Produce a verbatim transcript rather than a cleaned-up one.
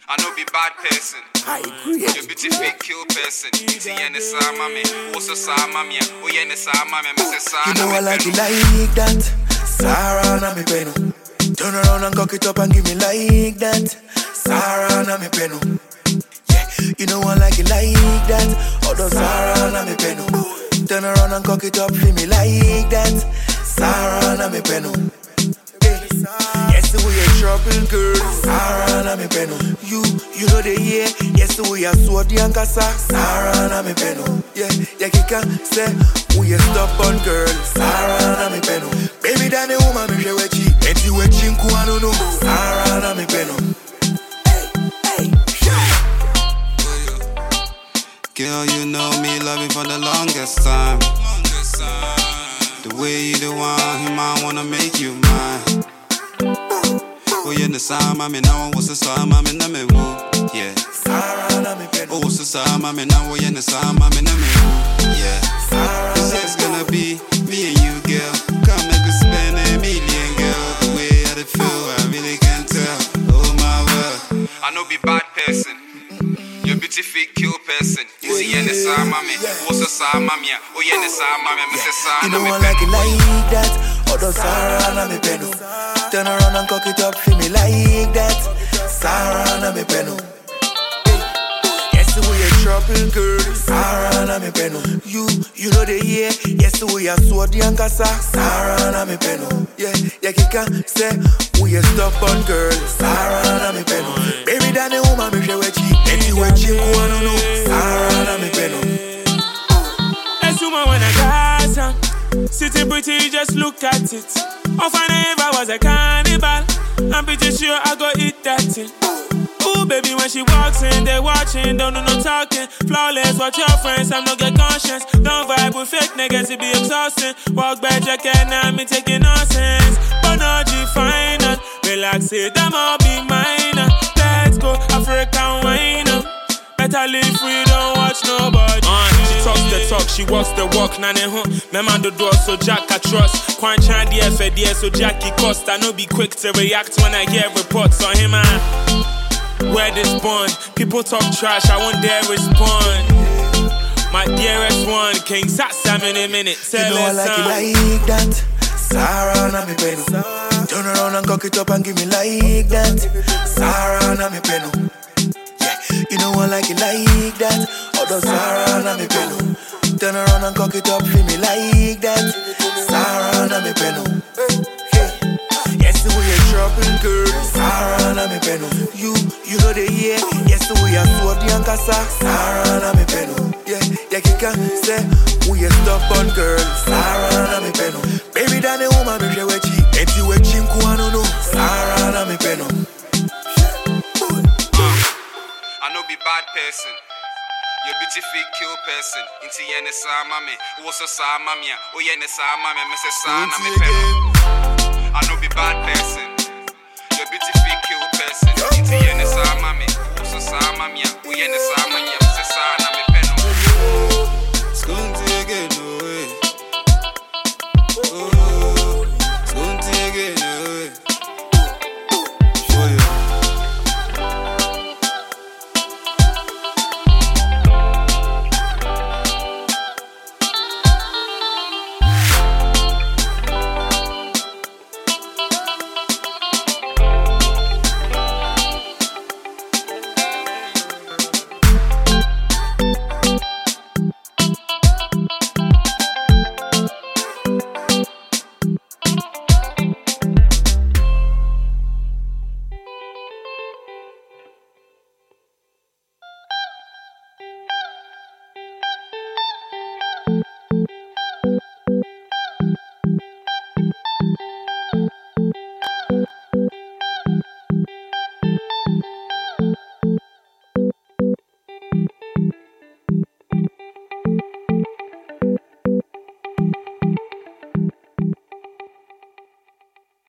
I know be bad person. I agree. You beauty fake kill person. It's yen is a mammy. Also sa mammy. Oh yen is a mammy. Missus Sa. You know I like it like that. Sarah na me peno. Turn around and cock it up and give me like that. Sarah na me peno. Yeah, you know I like it like that. Although Sarah na me peno. Turn around and cock it up for me like that. Sarah na me peno. Yes, we a trouble girl. Sarah na me peno. You, you know the year. Yes, we a sword and casa. Sarah na me peno. Yeah, yeah, you can say we a stubborn girl. Sarah na me peno. Baby, that the woman me share with you. And you a chinku, I don't know. Sarah na me peno. Hey, hey, girl, you know me love you for the longest time. The way you the one, him I wanna make you mine. Oh, you're the same, I mean, now what's the same, I mean, I'm a woo, yeah. Oh, what's the same, I mean, now you're the same, I mean, I'm a woo, yeah. This is gonna be me and you, girl. Come make us spend a million, girl. The way I feel, I really can't tell. Oh, my word. I know be bad person. You beauty fake kill person. You see, you're the same, I mean, what's the same, I mean, oh, you're the same, I mean, Missus Sa. You know I like it like that. Although Sarah na me peno. Turn around and cock it up for me like that. Sarah na me peno. Yes, we a trouble girl. Sarah na me peno. You, you know the year. Yes, we a sword and casa. Sarah na me peno. Yeah, yeah, you can say we a stubborn girl. Sarah na me peno. Baby, that the woman me share with you. And you a chick who I don't know. Sarah na me peno. That's woman when I got some. Sitting pretty, just look at it. Oh, funny if I was a cannibal. I'm pretty sure I go eat that thing. Ooh, baby, when she walks in, they watching, don't do no talking. Flawless, watch your friends, I'm not get conscious. Don't vibe with fake niggas, it be exhausting. Walk back, jacket, now me taking nonsense. But no G final, relax it, them all be mine. Let's go, African wine. Better live free, don't watch nobody. Uh, she talks the talk, she walks the walk. Nane huh, me man the door, so Jack I trust. Quan chan the F A D S, so Jackie Costa. No be quick to react when I hear reports on him. Man, where this born? People talk trash, I won't dare respond. My dearest one, King Sasa in a minute. Tell you know I like it like that. Sarah na me peno. Turn around and cock it up and give me like that. Sarah na me peno. You know I like it like that. Although Sarah na me peno. Turn around and cock it up for me like that. Sarah na me peno. Yes, we a trouble girl. Sarah na me peno. You, you know the year. Yes, we a sword and casa. Sarah na me peno. Yeah, yeah, you can say we a stubborn girl. Sarah na me peno. Baby, that the woman me share with you. And you a chinku, I don't know. Sarah na me peno. I know be bad person. You beauty fake kill person. Into yen is a mammy. Also sa mammy. Oh yen is a mammy. Missus Sa na me peno. I know be bad person. You beauty fake